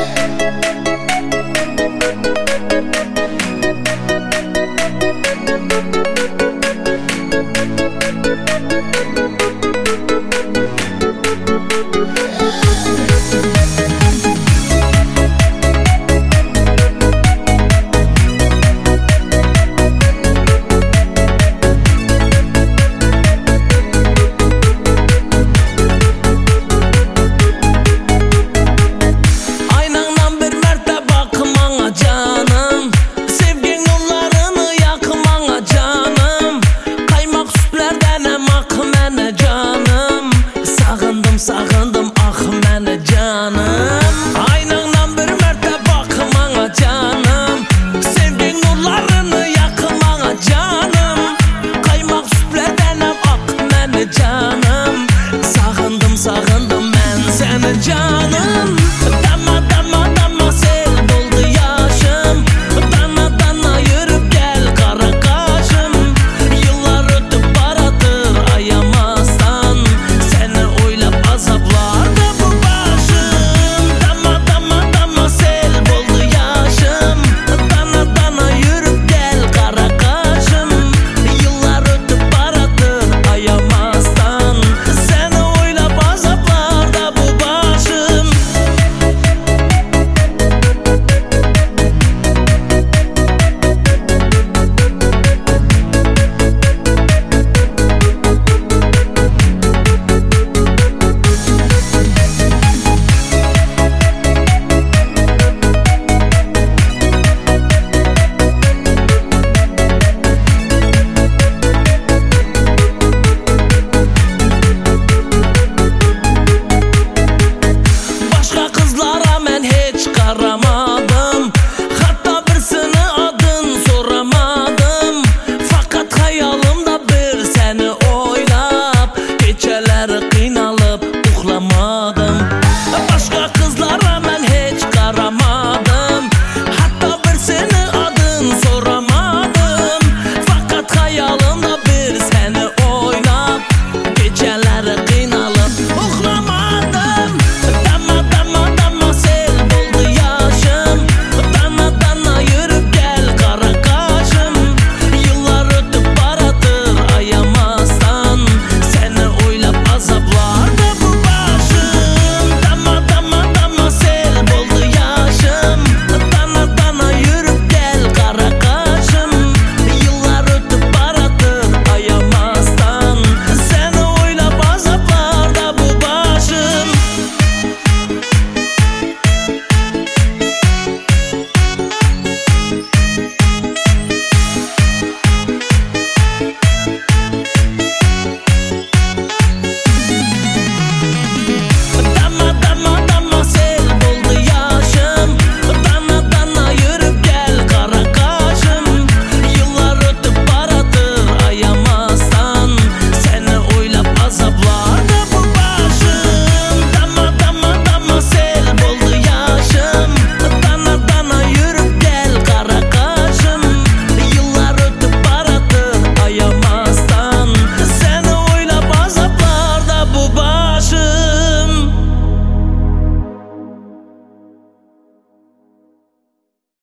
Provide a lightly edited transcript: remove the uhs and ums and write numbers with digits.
Sağındım ah mənə canım, aynandan bir mərtə baxmana canım, sevgin nurlarını yakmana canım, kaymaq süfrədənəm ah mənə canım, sağındım mən səni canım. Dama dama dama sel doldu yaşım, dana dana yürüp gel kara kaşım, yıllar ötüp baradır ayamazdan, seni oylap azaplarda bu başım. Dama dama dama sel doldu yaşım, dana dana yürüp gel kara kaşım, yıllar ötüp baradır ayamazdan, seni oylap azaplarda bu başım. Başka kızlara mən heç qaramadım, hatta birisini adın soramadım, fakat xəyalımda bir səni oylab, gecələri qıynalıp uxlamadım. Başka kızlar